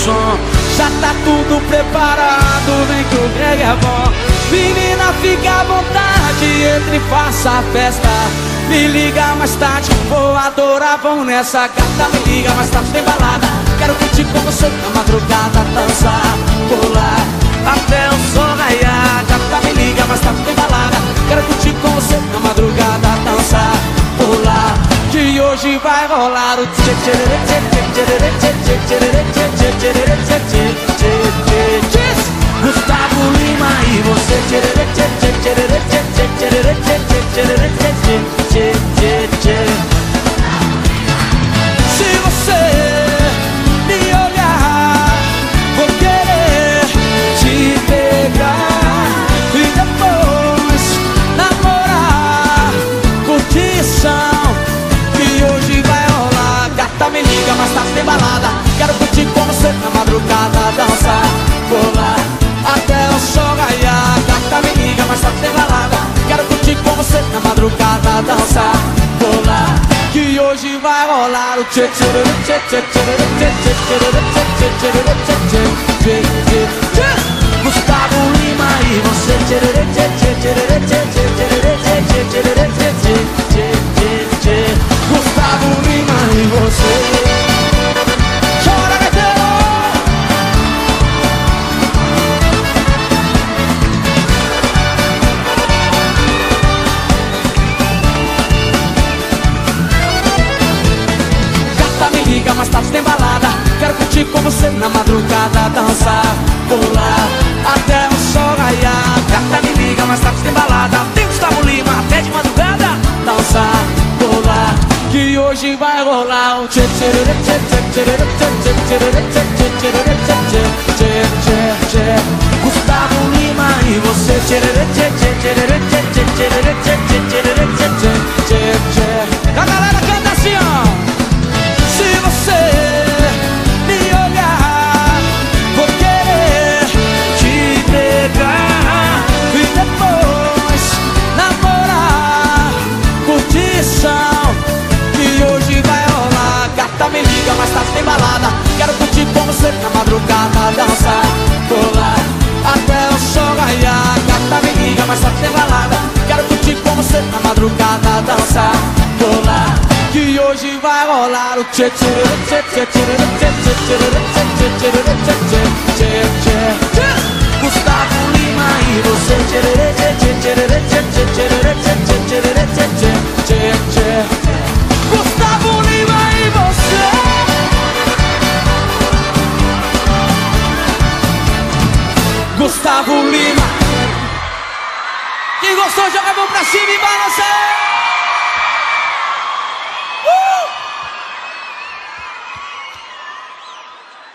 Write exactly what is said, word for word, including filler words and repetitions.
som. Já tá tudo preparado, vem que o Greg é bom. Menina, fica à vontade, entre e faça a festa. Me liga mais tarde, vou adorar, vamos nessa gata. Me liga mais tarde, tem balada. Quero curtir com você na madrugada, dançar, pular até o sol raiar. Gata, me liga mais tarde, tem balada. Quero curtir com você na madrugada, dançar, pular, que hoje vai rolar o tchê tchê tchê tchê tchê tchê tchê tchê tchê tchê tchê tchê tchê. Gustavo Lima e você tchê tchê tchê tchê tchê tchê tchê tchê tchê tchê tchê. Se você me olhar, vou querer te pegar e depois namorar. Curtição que hoje vai rolar. Gata, me liga, mas tá sem balada. Quero curtir com você na madrugada, dançar, pular até o sol raiar. Gata, me liga, mas tá sem balada. Quero curtir com você na madrugada, dançar, pular, que hoje vai rolar o tchê tchê tchê tchê tchê tchê tchê tchê tchê tchê tchê. Gustavo Lima e você tchê tchê tchê tchê tchê tchê tchê tchê tchê. Gustavo Lima e você. Chora, Gaiteiro! Liga, mais tarde tem balada. Quero curtir com você na madrugada, dançar, pular até o sol raiar. Gata, me liga, mais tarde tem balada. Tem Gustavo Lima até de madrugada, dançar, pular, que hoje vai rolar o tchê tchê tchê tchê tchê tchê tchê tchê tchê tchê tchê. Gustavo Lima e você tchê tchê tchê tchê tchê tchê tchê tchê tchê. A galera canta assim, ó. Se você me olhar, vou querer te pegar e depois namorar. Curtição que hoje vai rolar. Gata, me liga, mais tarde tem balada. Quero curtir com você na madrugada, dançar, pular até o sol raiar. Gata, me liga, mais tarde tem balada. Quero curtir com você na madrugada, dançar, pular, que hoje vai rolar o tchê tchê tchê tchê tchê tchê tchê tchê tchê tchê. Gustavo Lima e você tchê tchê tchê tchê tchê tchê tchê tchê. Gustavo Lima e você. Gustavo Lima. Quem gostou, joga a mão pra cima e balança.